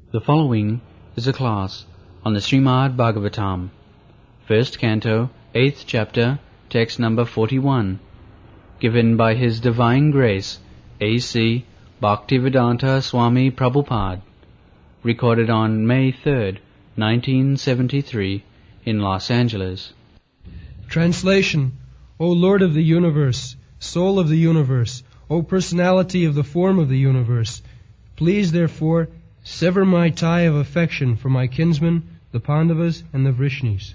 The following is a class on the Srimad Bhagavatam, first canto, 8th chapter, text number 41, given by His Divine Grace, A.C. Bhaktivedanta Swami Prabhupada, recorded on May 3rd, 1973, in Los Angeles. Translation: O Lord of the universe, Soul of the universe, O Personality of the form of the universe, please therefore sever my tie of affection for my kinsmen, the Pandavas and the Vrishnis.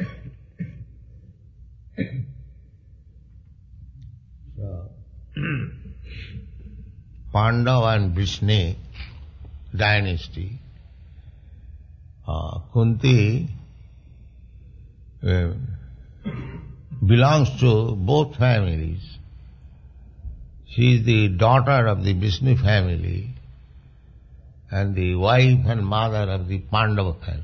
Pandava and Vrishni dynasty. Kunti belongs to both families. She is the daughter of the Vishnu family and the wife and mother of the Pandava family.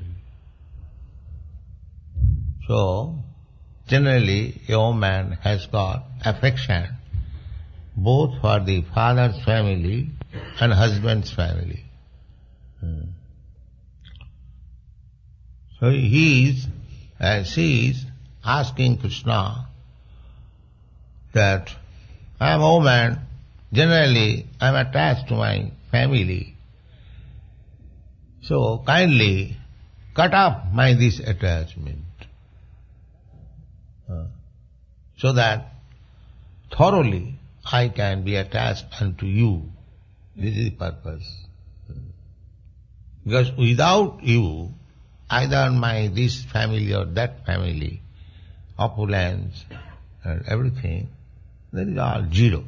So, generally, a woman has got affection both for the father's family and husband's family. So she is asking Krishna that I am a woman, generally I am attached to my family. So kindly cut off my this attachment so that thoroughly I can be attached unto you. This is the purpose. Because without you, either my this family or that family, opulence and everything, that is all zero.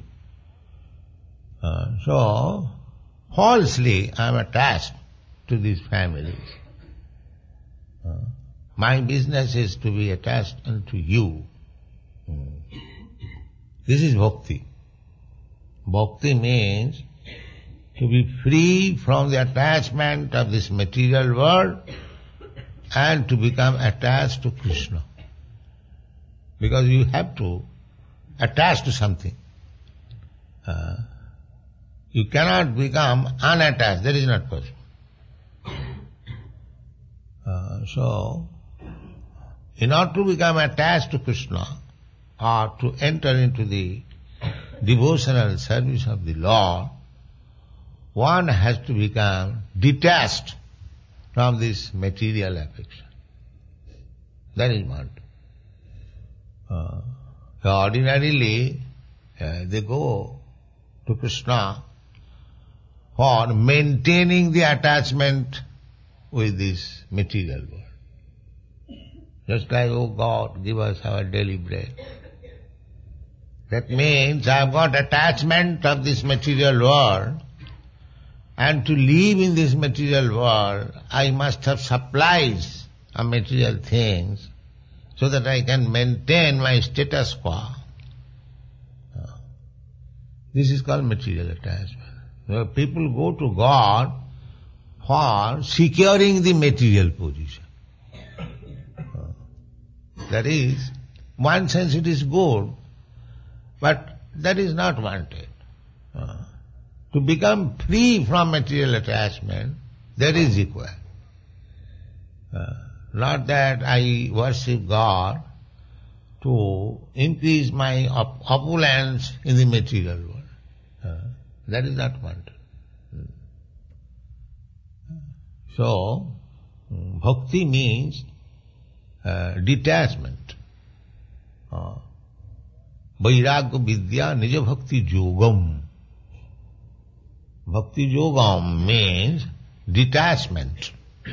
So falsely I am attached to these families. My business is to be attached unto you. This is bhakti. Bhakti means to be free from the attachment of this material world and to become attached to Krishna. Because you have to attach to something. You cannot become unattached. That is not possible. So, in order to become attached to Krishna or to enter into the devotional service of the Lord, one has to become detached from this material affection. That is one. So ordinarily, they go to Krishna for maintaining the attachment with this material world. Just like, oh God, give us our daily bread. That means I have got attachment of this material world, and to live in this material world, I must have supplies of material things so that I can maintain my status quo. This is called material attachment. People go to God for securing the material position. That is, one sense it is good, but that is not wanted. To become free from material attachment, that is required. Not that I worship God to increase my opulence in the material world. That is not wanted. So, bhakti means detachment. Vairagya vidya nija bhakti yogam. Bhakti yogam means detachment.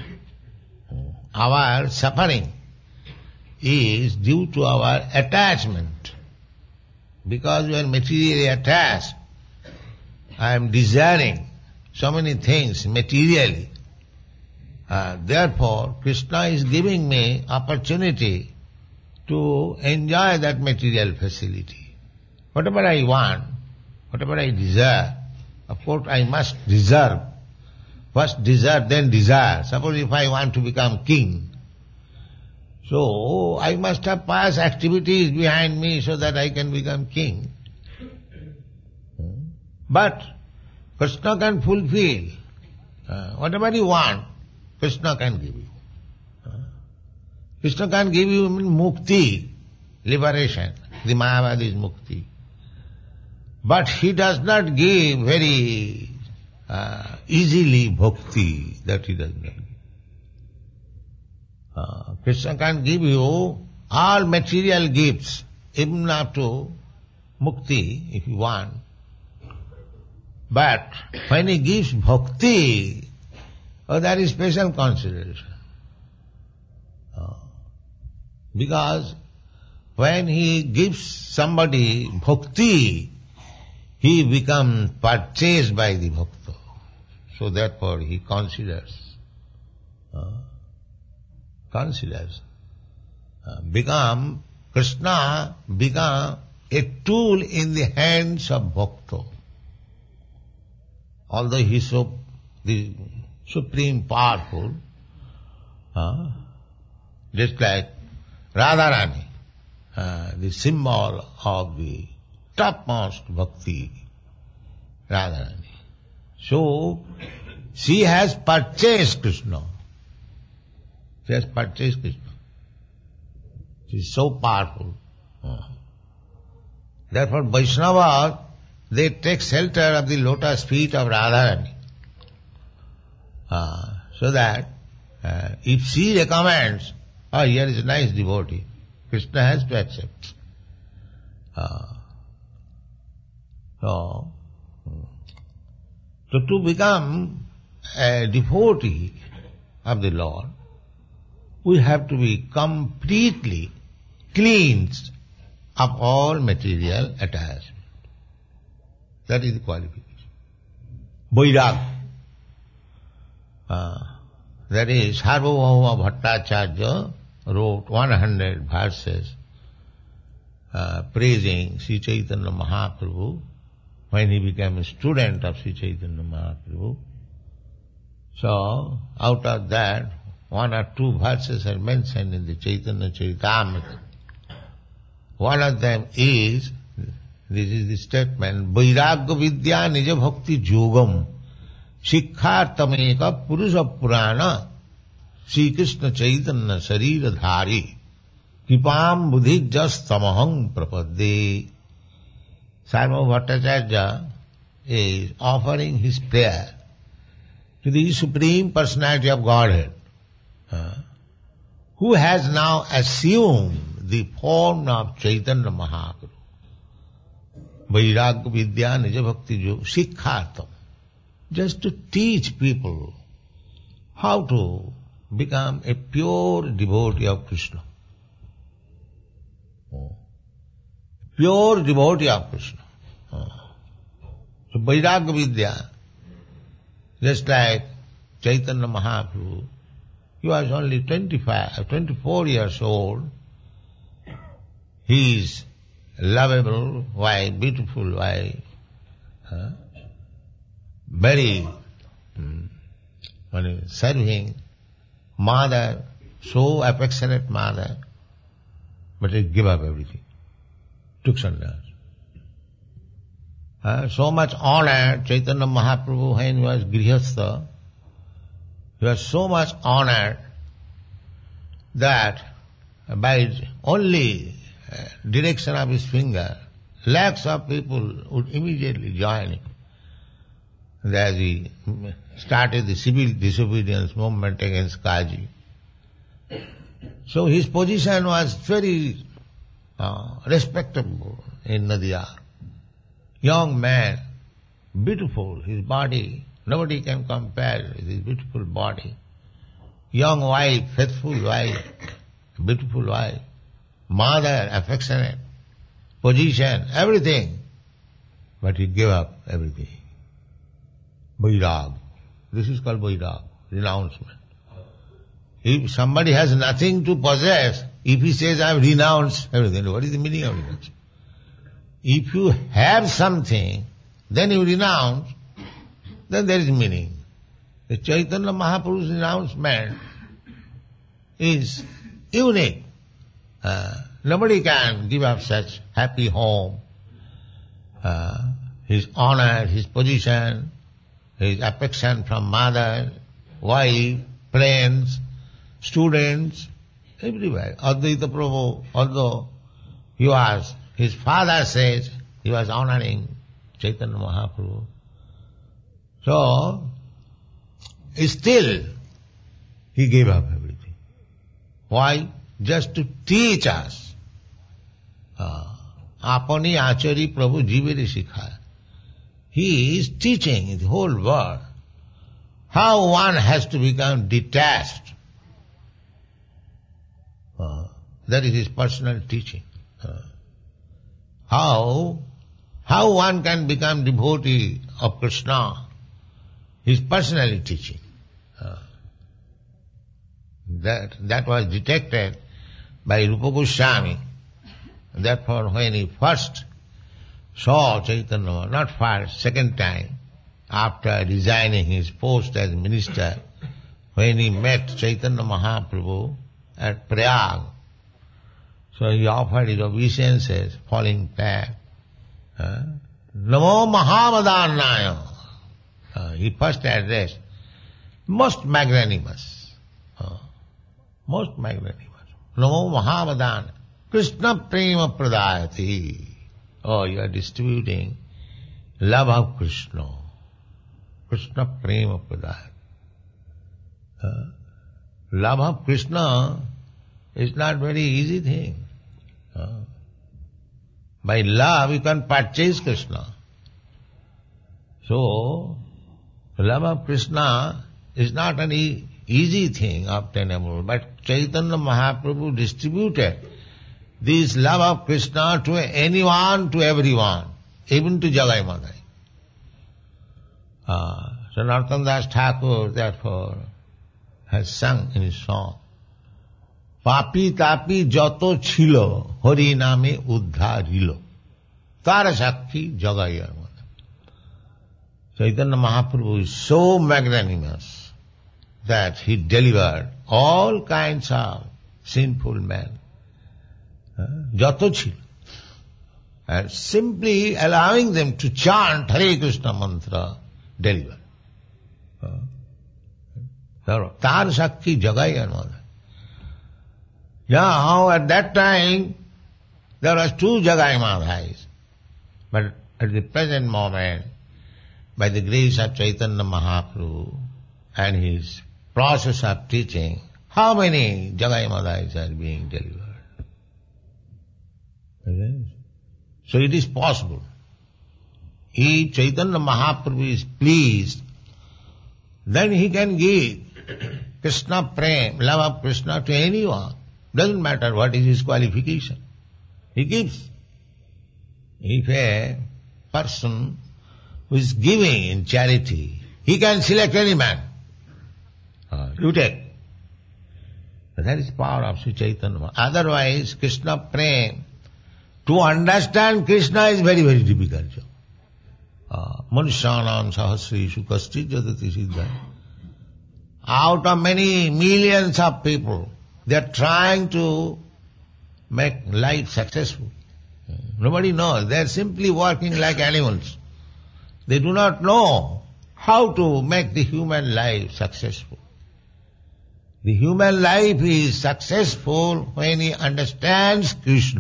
Our suffering is due to our attachment. Because we are materially attached, I am desiring so many things materially. Therefore, Krishna is giving me opportunity to enjoy that material facility. Whatever I want, whatever I desire, of course I must deserve. First deserve, then desire. Suppose if I want to become king, so I must have past activities behind me so that I can become king. But Krishna can fulfill Whatever you want, Krishna can give you. Krishna can give you mukti, liberation. The Mayavadi is mukti. But he does not give very easily bhakti, that he does not give. Krishna can give you all material gifts, even up to mukti, if you want. But when he gives bhakti, that is special consideration. Because when he gives somebody bhakti, he becomes purchased by the bhakta. So therefore he considers. Krishna become a tool in the hands of bhakta. Although he is so the supreme powerful, just like Radharani, the symbol of the topmost bhakti, Radharani. So, she has purchased Krishna. She has purchased Krishna. She is so powerful. Therefore, Vaishnavas, they take shelter of the lotus feet of Radharani. So that if she recommends, here is a nice devotee, Krishna has to accept. So to become a devotee of the Lord, we have to be completely cleansed of all material attachment. That is the qualification. Vairag. That is, Sarvabhauma Bhattacharya wrote 100 verses praising Sri Chaitanya Mahaprabhu when he became a student of Sri Chaitanya Mahaprabhu. So, out of that, 1 or 2 verses are mentioned in the Chaitanya Charitamrita. One of them is, this is the statement, Vairagya Vidya Nija Bhakti Yogam Shikkhartameka Purusha Purana Sri Krishna Chaitanya Sarira Dhari Kipam Buddhijas Tamahang Prapadde. Sarvabhauma Bhattacharya is offering his prayer to the Supreme Personality of Godhead, who has now assumed the form of Chaitanya Mahaprabhu. Vairagya Vidya Nija Bhakti Yoga Shikkhartam. Just to teach people how to become a pure devotee of Krishna. Pure devotee of Krishna. So Vairagya Vidya, just like Chaitanya Mahaprabhu, he was only 24 years old. He is lovable wife, beautiful wife, very serving mother, so affectionate mother, but he gave up everything, took sannyas. So much honor, Chaitanya Mahaprabhu, when he was grihastha, he was so much honored that by only direction of his finger, lakhs of people would immediately join him. As he started the civil disobedience movement against Kaji. So his position was very respectable in Nadia. Young man, beautiful, his body, nobody can compare with his beautiful body. Young wife, faithful wife, beautiful wife, mother, affectionate, position, everything. But he gave up everything. Vairag. This is called Vairag, renouncement. If somebody has nothing to possess, if he says, I have renounced everything, what is the meaning of renouncement? If you have something, then you renounce, then there is meaning. The Chaitanya Mahaprabhu's renouncement is unique. Nobody can give up such happy home, his honor, his position, his affection from mother, wife, friends, students, everywhere. Advaita Prabhu, although his father says he was honoring Chaitanya Mahaprabhu. So, still, he gave up everything. Why? Just to teach us. Apani Achari Prabhu Jivere Shikhaya. He is teaching the whole world how one has to become detached. That is his personal teaching. How one can become devotee of Krishna, his personal teaching. That was detected by Rupa Goswami. Therefore, when he first saw Chaitanya, not first, second time, after resigning his post as minister, when he met Chaitanya Mahaprabhu at Prayag, so he offered his obeisances, falling back. Namo Mahavadannaya. He first addressed, most magnanimous. Most magnanimous. Namo Mahavadannaya. Krishna Prema Pradayati. Oh, you are distributing love of Krishna. Krishna Prema Pradayati. Love of Krishna is not very easy thing. By love you can purchase Krishna. So, love of Krishna is not an easy thing obtainable. But Chaitanya Mahaprabhu distributed this love of Krishna to anyone, to everyone, even to Jagai Madai. So Narottam Das Thakur, therefore, has sung in his song, Papi tapi joto chilo, Hari name uddharilo, Tara Sakhi Jagai Madai. Chaitanya Mahaprabhu is so magnanimous that he delivered all kinds of sinful men. Jato chilo. And simply allowing them to chant Hare Krishna mantra, delivered. Tar Sakhi Jagai Madai. Now, at that time, there was two Jagai Madhais. But at the present moment, by the grace of Chaitanya Mahaprabhu and his process of teaching, how many Jagai Madhais are being delivered? So it is possible. If Chaitanya Mahaprabhu is pleased, then he can give Krishna Prem, love of Krishna to anyone. Doesn't matter what is his qualification. He gives. If a person who is giving in charity, he can select any man. You take. That is power of Sri Chaitanya. Otherwise, Krishna Prem, to understand Krishna is very, very difficult. Manusyanam sahasrishu kasti jadati siddha. Out of many millions of people, they are trying to make life successful. Nobody knows. They are simply working like animals. They do not know how to make the human life successful. The human life is successful when he understands Krishna.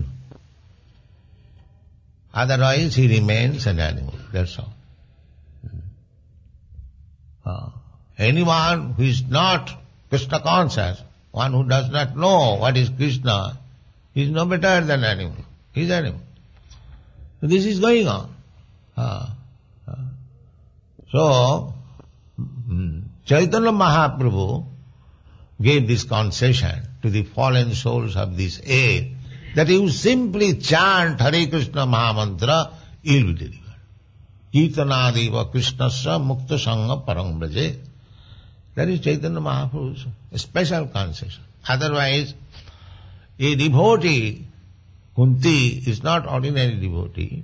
Otherwise he remains an animal. That's all. Anyone who is not Krishna conscious, one who does not know what is Krishna, is no better than animal. He is animal. So this is going on. So, Chaitanya Mahaprabhu gave this concession to the fallen souls of this age, that you simply chant Hare Krishna Mahamantra, you will be delivered. Kirtanadeva Krishnasya Mukta Sangha Parang Braje. That is Chaitanya Mahaprabhu's special concession. Otherwise, a devotee, Kunti is not ordinary devotee.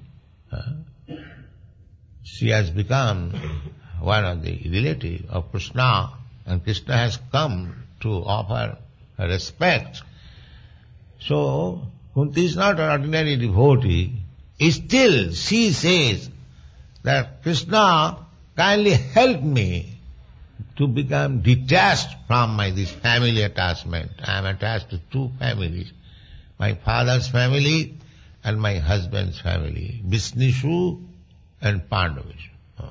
She has become one of the relatives of Krishna, and Krishna has come to offer her respect. So, Kunti is not an ordinary devotee. Still, she says that Krishna kindly help me to become detached from this family attachment. I am attached to two families, my father's family and my husband's family, Visnishu and Pandavishu.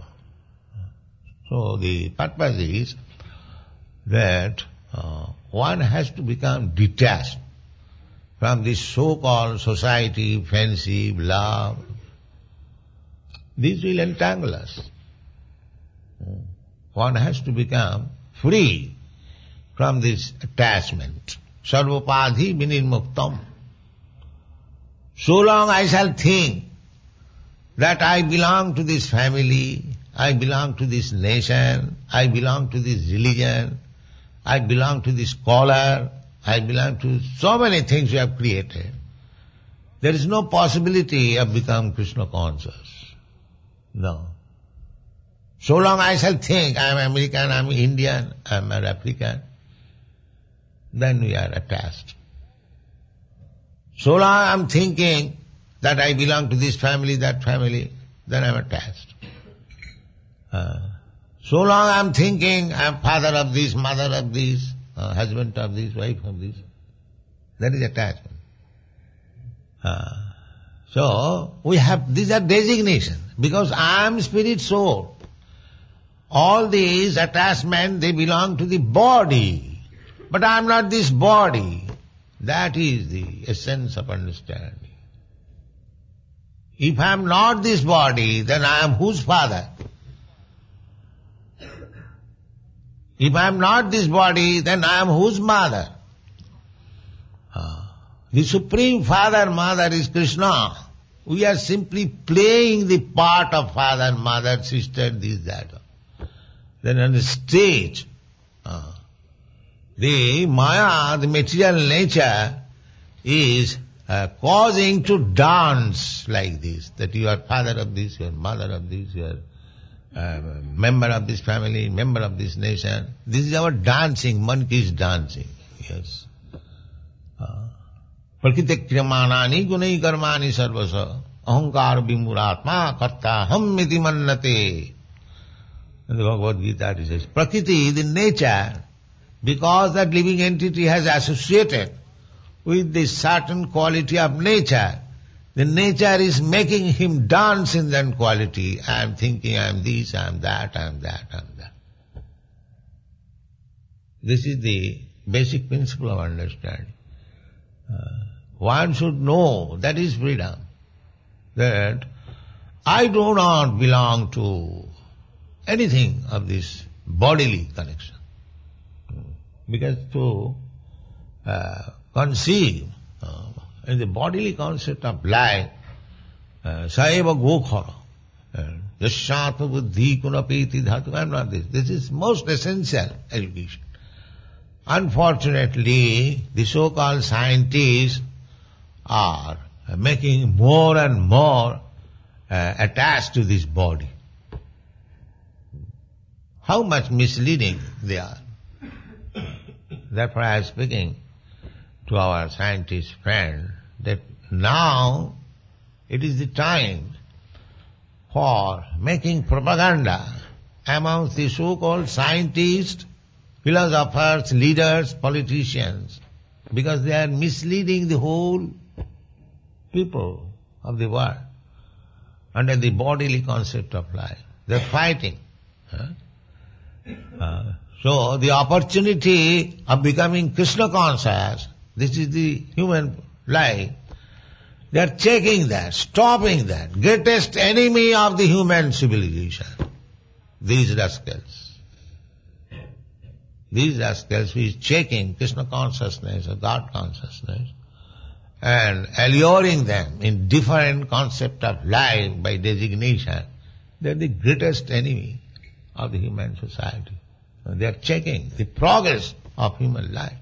So the purpose is that one has to become detached from this so-called society, friendship, love. These will entangle us. One has to become free from this attachment. Sarvapadhi vinirmuktam. So long I shall think that I belong to this family, I belong to this nation, I belong to this religion, I belong to this scholar, I belong to so many things we have created. There is no possibility of becoming Krishna conscious. No. So long I shall think I am American, I am Indian, I am African, then we are attached. So long I am thinking that I belong to this family, that family, then I am attached. So long I am thinking I am father of this, mother of this, husband of this, wife of this. That is attachment. So we have, these are designations, because I am spirit soul. All these attachments, they belong to the body. But I am not this body. That is the essence of understanding. If I am not this body, then I am whose father? If I am not this body, then I am whose mother? The Supreme Father, Mother is Krishna. We are simply playing the part of father, mother, sister, this, that. Then on the stage, the Maya, the material nature, is causing to dance like this, that you are father of this, you are mother of this, you are member of this family, member of this nation. This is our dancing, monkey is dancing. Yes. Prakriti kriyamanani gunai karmani sarvasa ahankar vimuratma karta ham iti mannate. In the Bhagavad Gita it says, Prakriti, the nature, because that living entity has associated with this certain quality of nature, the nature is making him dance in that quality. I am thinking, I am this, I am that, I am that, I am that. This is the basic principle of understanding. One should know, that is freedom, that I do not belong to anything of this bodily connection. Because to conceive in the bodily concept of life, saeva gokhara, yashatma buddhi kunapeti dhatu, I am not this. This is most essential education. Unfortunately, the so-called scientists are making more and more attached to this body. How much misleading they are. Therefore I am speaking to our scientist friend that now it is the time for making propaganda amongst the so-called scientists, philosophers, leaders, politicians, because they are misleading the whole people of the world under the bodily concept of life. They are fighting. So the opportunity of becoming Krishna conscious, this is the human life, they are checking that, stopping that. Greatest enemy of the human civilization, these rascals. These rascals who is checking Krishna consciousness or God consciousness and alluring them in different concept of life by designation, they are the greatest enemy of the human society. They are checking the progress of human life.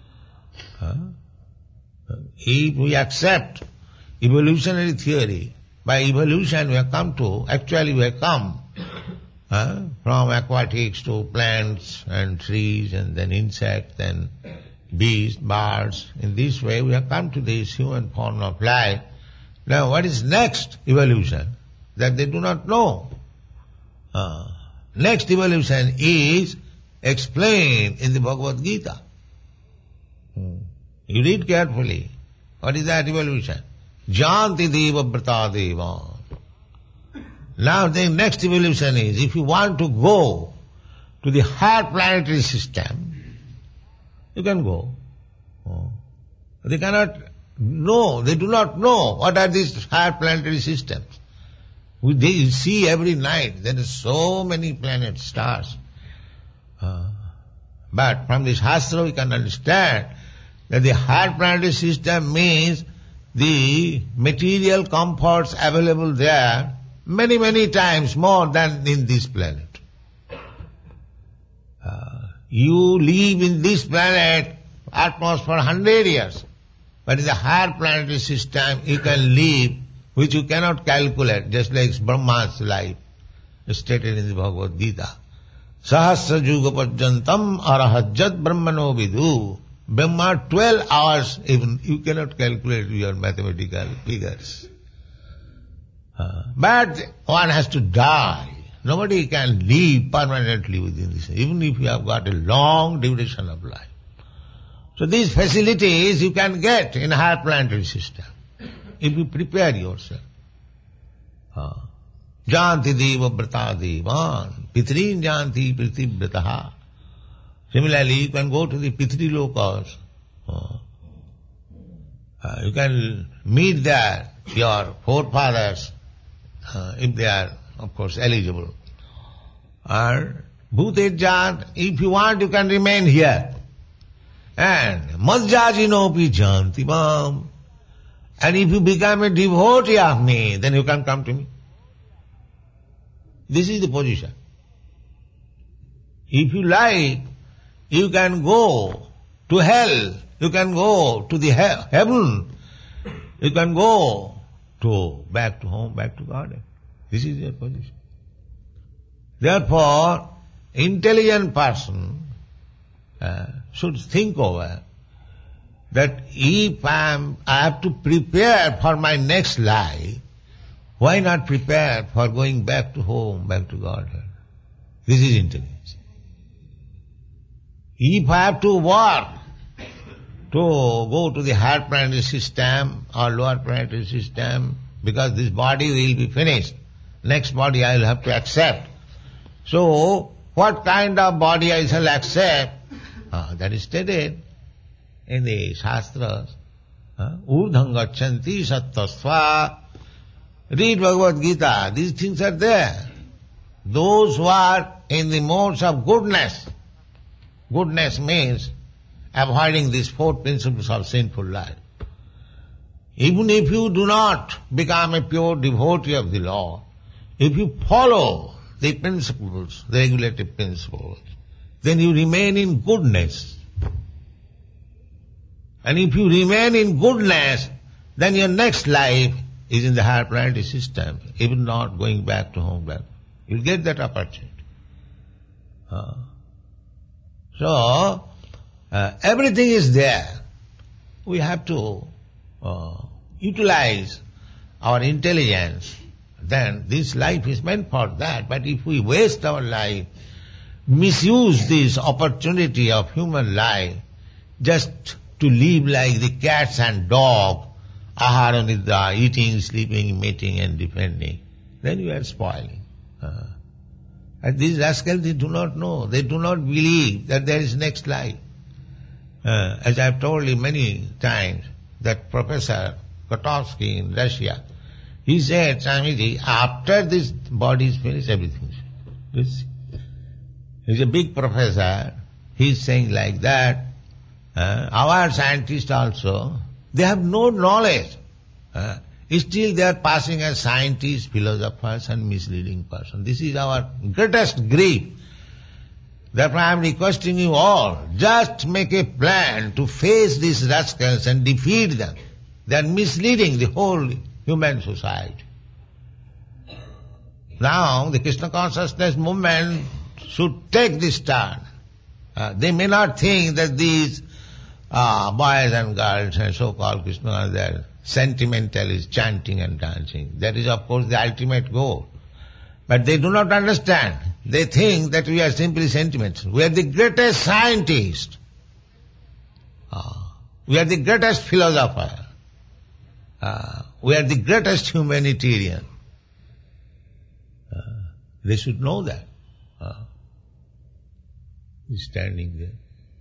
If we accept evolutionary theory, by evolution we have come to, actually we have come from aquatics to plants and trees and then insects and beasts, birds. In this way we have come to this human form of life. Now what is next evolution? That they do not know. next evolution is explained in the Bhagavad Gita. You read carefully. What is that evolution? Janti deva vrata deva. Now the next evolution is, if you want to go to the higher planetary system, you can go. They cannot know, they do not know what are these higher planetary systems. They see every night, there are so many planets, stars. But from this Shastra we can understand that the higher planetary system means the material comforts available there many, many times more than in this planet. You live in this planet almost for 100 years, but in the higher planetary system you can live which you cannot calculate, just like Brahma's life, stated in the Bhagavad Gita. Sahasra juga pajjantam arahajjat brahmano vidu. Brahma 12 hours, even you cannot calculate your mathematical figures. But one has to die. Nobody can live permanently within this, even if you have got a long duration of life. So these facilities you can get in a higher planetary system, if you prepare yourself. Janti deva vrata devan, pitrin janti pritivrataha. Similarly, you can go to the Pitri lokas. You can meet there your forefathers, if they are, of course, eligible. Or Bhutejjat, if you want, you can remain here. And Madhyajinopi janti mam. And if you become a devotee of me, then you can come to me. This is the position. If you like, you can go to hell, you can go to the heaven, you can go to back to home, back to garden. This is your position. Therefore, intelligent person should think over that if I have to prepare for my next life, why not prepare for going back to home, back to Godhead? This is intelligence. If I have to work to go to the higher planetary system or lower planetary system, because this body will be finished, next body I will have to accept. So, what kind of body I shall accept? That is stated in the Shastras. Urdham gachanti sattasva. Read Bhagavad Gita, these things are there. Those who are in the modes of goodness, goodness means avoiding these four principles of sinful life. Even if you do not become a pure devotee of the Lord, if you follow the principles, the regulative principles, then you remain in goodness. And if you remain in goodness, then your next life is in the higher planetary system, even not going back to home. You'll get that opportunity. So, everything is there. We have to utilize our intelligence. Then this life is meant for that. But if we waste our life, misuse this opportunity of human life just to live like the cats and dogs, ahara nidra, eating, sleeping, mating and defending, then you are spoiling. And these rascals, they do not know. They do not believe that there is next life. As I have told you many times, that Professor Kotovsky in Russia, he said, Swamiji, after this body is finished, everything is finished. He's a big professor. He's saying like that. Our scientists also, they have no knowledge. Still they are passing as scientists, philosophers and misleading persons. This is our greatest grief. Therefore I am requesting you all, just make a plan to face these rascals and defeat them. They are misleading the whole human society. Now the Krishna consciousness movement should take this turn. They may not think that these boys and girls and so-called Krishna, they are sentimentalists chanting and dancing. That is of course the ultimate goal. But they do not understand they think that we are simply sentimentalists. We are the greatest scientist. We are the greatest philosopher. We are the greatest humanitarian. They should know that. He's standing there.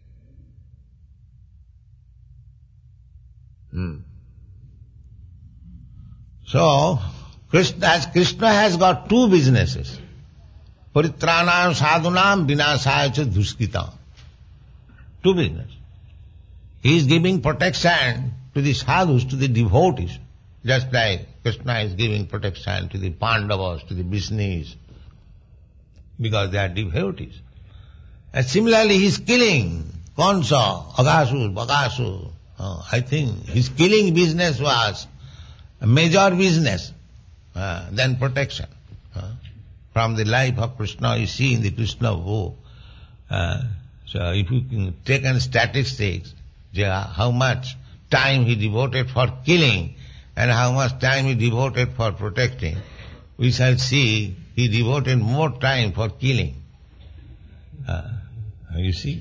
So, Krishna has got two businesses. Paritranam sadhunam vinasaya cha duskitam. Two businesses. He is giving protection to the sadhus, to the devotees, just like Krishna is giving protection to the Pandavas, to the Vishnus, because they are devotees. And similarly, he is killing Kansa, Aghasur, Bakasur. I think his killing business was a major business than protection. From the life of Krishna, you see in the Krishna book. So if you can take in statistics, how much time he devoted for killing and how much time he devoted for protecting, we shall see he devoted more time for killing. You see?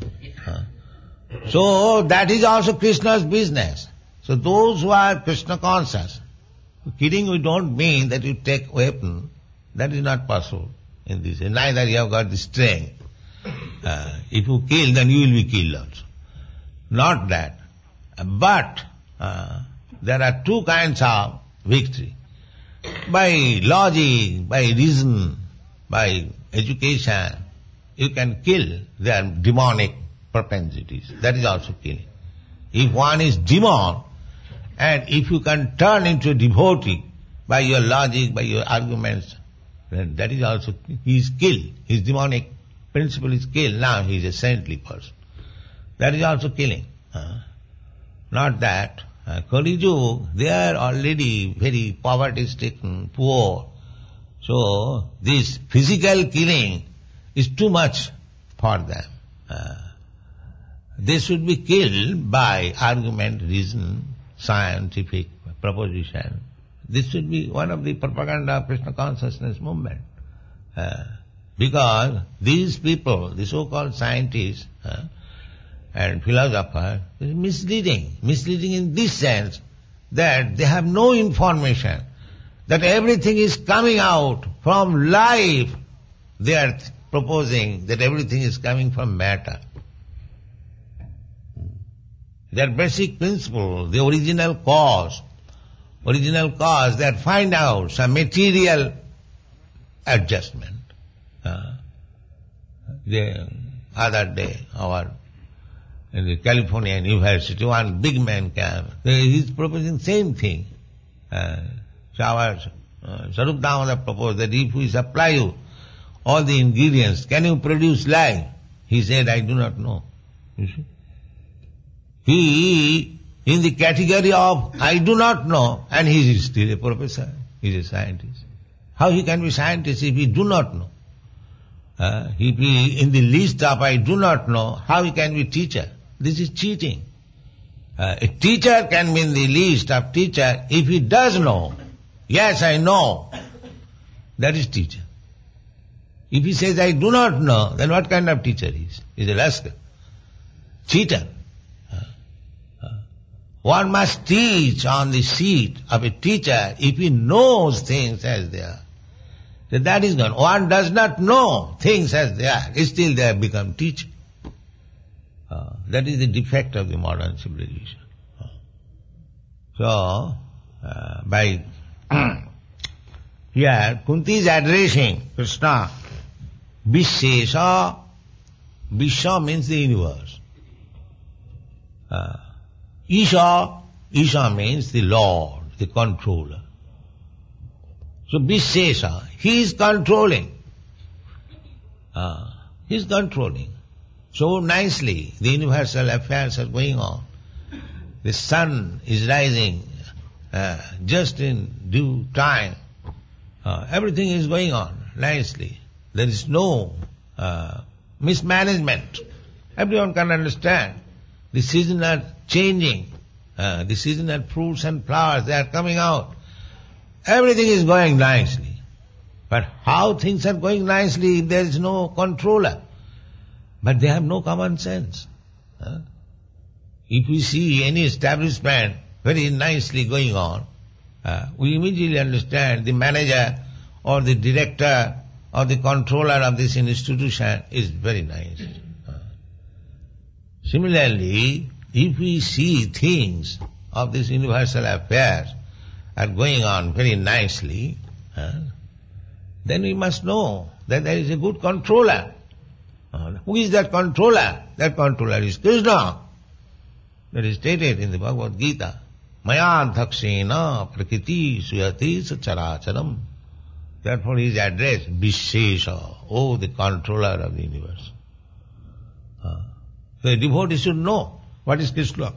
So that is also Krishna's business. So those who are Krishna conscious, killing we don't mean that you take weapon. That is not possible in this. Neither you have got the strength. If you kill, then you will be killed also. Not that. But there are two kinds of victory. By logic, by reason, by education, you can kill their demonic propensities. That is also killing. If one is demon, and if you can turn into a devotee by your logic, by your arguments, then that is also, he is killed. His demonic principle is killed. Now he is a saintly person. That is also killing. Not that. Kali Yuga, they are already very poverty-stricken, poor. So this physical killing is too much for them. They should be killed by argument, reason, scientific proposition. This should be one of the propaganda of Krishna consciousness movement. Because these people, the so-called scientists and philosophers, is misleading. Misleading in this sense that they have no information, that everything is coming out from life. They are proposing that everything is coming from matter. Their basic principle, the original cause, they are find out some material adjustment. The other day, in the California University, one big man came. He is proposing same thing. So our Sarup Damodar proposed that if we supply you all the ingredients, can you produce life? He said, I do not know. You see? He, in the category of I do not know, and he is still a professor, he is a scientist. How he can be scientist if he do not know? If he in the list of I do not know, how he can be teacher? This is cheating. A teacher can be in the list of teacher if he does know. Yes, I know. That is teacher. If he says I do not know, then what kind of teacher he is? He is a rascal. Cheater. One must teach on the seat of a teacher if he knows things as they are. So that is gone. One does not know things as they are. Still they have become teacher. That is the defect of the modern civilization. So, by here, Kunti is addressing Krishna. Vishesha. Visha means the universe. Isha means the Lord, the controller. So Vishesha, he is controlling. He is controlling. So nicely, the universal affairs are going on. The sun is rising just in due time. Everything is going on nicely. There is no mismanagement. Everyone can understand. The seasons are changing. The seasonal fruits and flowers, they are coming out. Everything is going nicely. But how things are going nicely if there is no controller? But they have no common sense. If we see any establishment very nicely going on, we immediately understand the manager or the director or the controller of this institution is very nice. Similarly, if we see things of this universal affairs are going on very nicely, then we must know that there is a good controller. Who is that controller? That controller is Krishna. That is stated in the Bhagavad Gita. Maya dhakshena prakriti suyati sacharacharam. Therefore he is addressed Vishesha, oh the controller of the universe. So a devotee should know what is Krishna.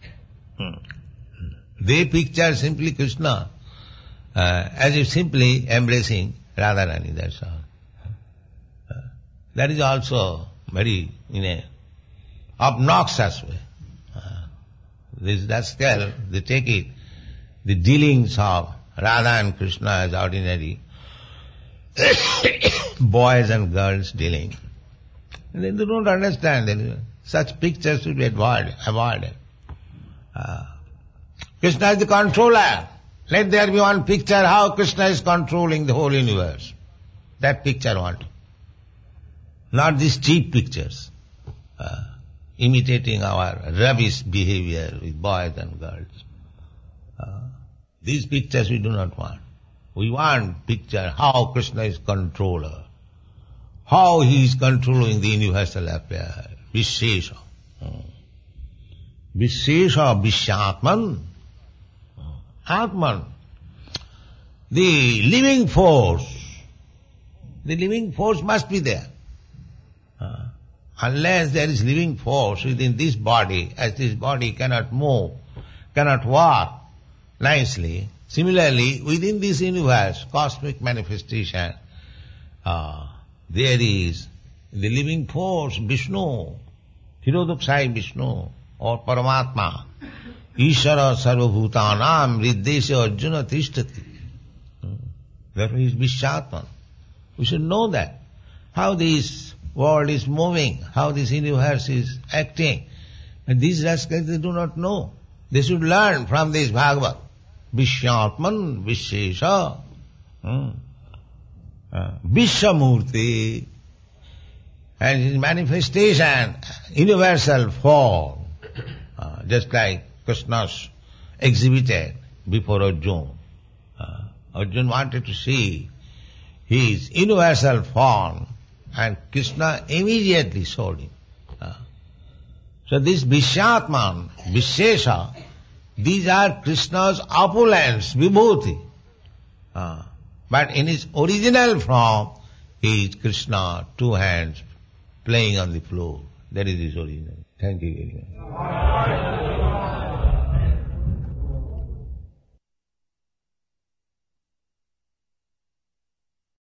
They picture simply Krishna as if simply embracing Radharani, that's all. That is also very, in a obnoxious way. This rascal, they take it, the dealings of Radha and Krishna as ordinary boys and girls dealing. And they don't understand that such pictures should be avoided. Krishna is the controller. Let there be one picture how Krishna is controlling the whole universe. That picture want. Not these cheap pictures, imitating our rubbish behavior with boys and girls. These pictures we do not want. We want picture how Krishna is controller, how he is controlling the universal affair. Vishesha. Vishesha Vishyatman. Atman. The living force must be there. Unless there is living force within this body, as this body cannot move, cannot walk nicely, similarly, within this universe, cosmic manifestation, there is the living force, Vishnu, Hirodaksai Vishnu, or Paramatma, Ishara Sarvabhutanam, Riddesha Arjuna Tishtati. Therefore he is Vishyatman. We should know that. How this world is moving, how this universe is acting. And these rascals, they do not know. They should learn from this Bhagavad. Vishyatman, Vishesha, Vishwamurti, and his manifestation, universal form, just like Krishna's exhibited before Arjuna. Arjuna wanted to see his universal form, and Krishna immediately showed him. So this Vishyatman, Vishesha, these are Krishna's opulence, Vibhuti. But in his original form, he is Krishna, two hands, playing on the floor. That is his original. Thank you very much.